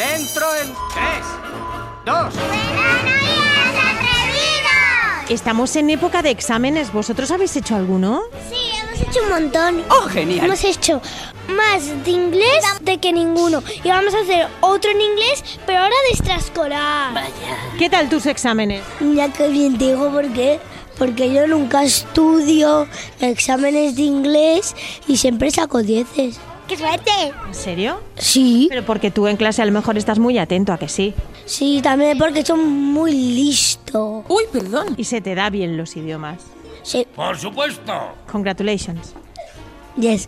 Dentro en 3, 2... Estamos en época de exámenes. ¿Vosotros habéis hecho alguno? Sí, hemos hecho un montón. ¡Oh, genial! Hemos hecho más de inglés de que ninguno. Y vamos a hacer otro en inglés, pero ahora de extraescolar. ¿Qué tal tus exámenes? Mira qué bien te digo por qué. Porque yo nunca estudio exámenes de inglés y siempre saco 10. ¡Qué suerte! ¿En serio? Sí. Pero porque tú en clase a lo mejor estás muy atento, ¿a que sí? Sí, también porque soy muy listo. Uy, perdón. Y se te da bien los idiomas. Sí. ¡Por supuesto! Congratulations. Yes.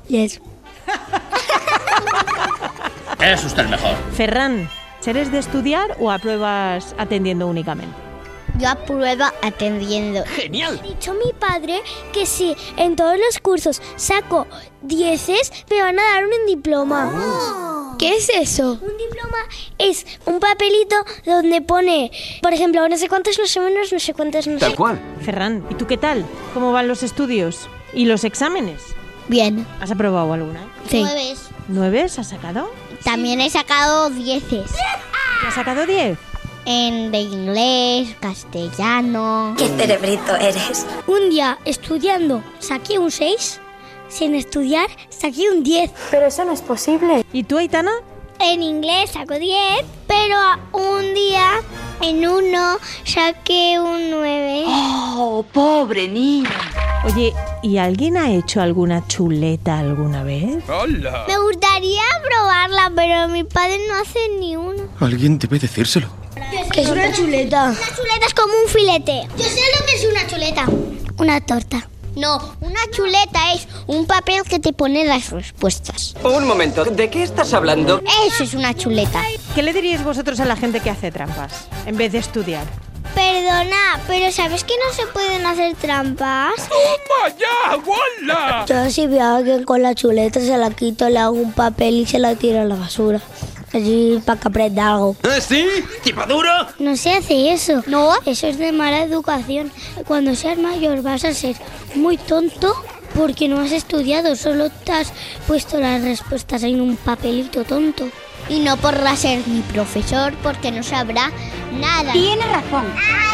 Es usted el mejor. Ferran, ¿eres de estudiar o apruebas atendiendo únicamente? Yo apruebo atendiendo. ¡Genial! Ha dicho mi padre que si en todos los cursos saco 10, me van a dar un diploma. ¿Qué es eso? Un diploma es un papelito donde pone, por ejemplo, no sé cuántos, no sé menos, no sé cuántos, no sé. Tal cual. Ferran, ¿y tú qué tal? ¿Cómo van los estudios? ¿Y los exámenes? Bien. ¿Has aprobado alguna? Sí. 9 has sacado? También he sacado 10. ¿Te has sacado 10? De inglés, castellano. ¡Qué cerebrito eres! Un día estudiando saqué un 6, sin estudiar saqué un 10. Pero eso no es posible. ¿Y tú, Aitana? En inglés saco 10, pero un día en uno saqué un 9. ¡Oh, pobre niño! Oye, ¿y alguien ha hecho alguna chuleta alguna vez? ¡Hola! Me gustaría probarla, pero mi padre no hace ni uno. Alguien debe decírselo. ¿Qué es una chuleta? Una chuleta es como un filete. Yo sé lo que es una chuleta. Una torta. No, una chuleta es un papel que te pone las respuestas. Un momento, ¿de qué estás hablando? Eso es una chuleta. ¿Qué le diríais vosotros a la gente que hace trampas en vez de estudiar? Perdona, pero ¿sabes que no se pueden hacer trampas? ¡Vaya! ¡Wala! Yo si veo a alguien con la chuleta se la quito, le hago un papel y se la tiro a la basura. Así para que aprenda algo. ¿Sí? ¿Tipo duro? No se hace eso. No. Eso es de mala educación. Cuando seas mayor vas a ser muy tonto porque no has estudiado. Solo te has puesto las respuestas en un papelito tonto. Y no podrá ser mi profesor porque no sabrá nada. Tiene razón. ¡Ay,